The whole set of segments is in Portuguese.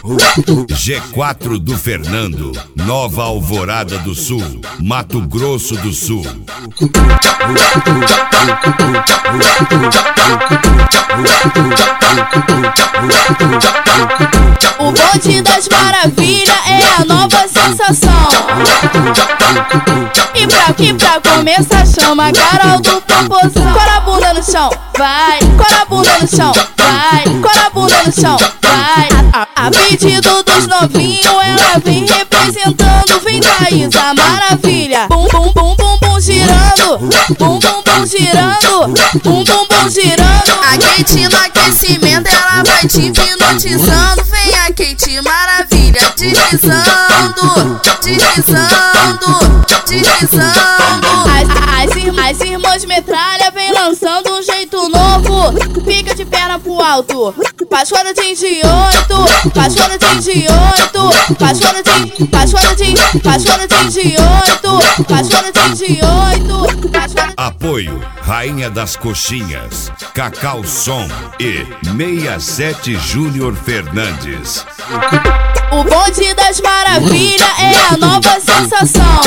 G4 do Fernando, Nova Alvorada do Sul, Mato Grosso do Sul. O bonde das maravilhas é a nova sensação. E pra começar chama a Carol do Popozão. Cora a bunda no chão, vai. Cora a bunda no chão, vai. Cora a bunda no chão, vai. A pedido dos novinhos ela vem representando. Vem Thaís, a maravilha. Bum bum bum bum bum girando. Bum bum bum girando. Bum bum bum girando. A Kate no aquecimento ela vai te hipnotizando. Vem a Kate maravilha deslizando, deslizando, deslizando. As irmãs metralha vem lançando um jeito novo. Fica de perna pro alto, paixonadinho de 8, paixonadinho de 8, paixonadinho de 8, paixonadinho de 8. Apoio Rainha das Coxinhas, Cacau Som e 67 Júnior Fernandes. O bonde das maravilhas é a nova sensação.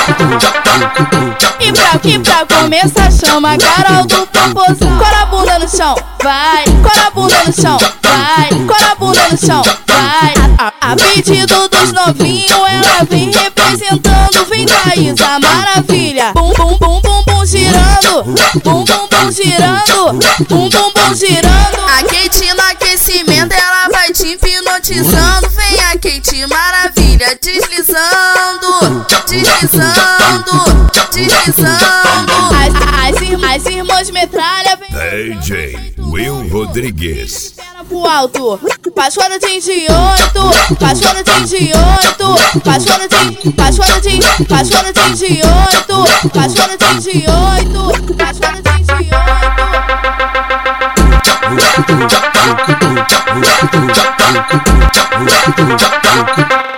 E pra começar chama a Carol do Popozão. Cora a bunda no chão, vai. Cora a bunda no chão, vai. Cora a bunda no chão, vai. A pedido dos novinhos ela vem representando. Vem Thaís, a maravilha. Bum bum bum bum bum girando. Bum bum bum girando. Bum bum bum girando. A Kate no aquecimento ela vai te hipnotizando. Vem a Kate maravilha deslizando, deslizando, deslizando. As irmãs metralha vem DJ Will Rodrigues. pro alto, paixonadinho de 8, paixonadinho de 8, paixonadinho de 8, paixonadinho de 8, paixonadinho de 8.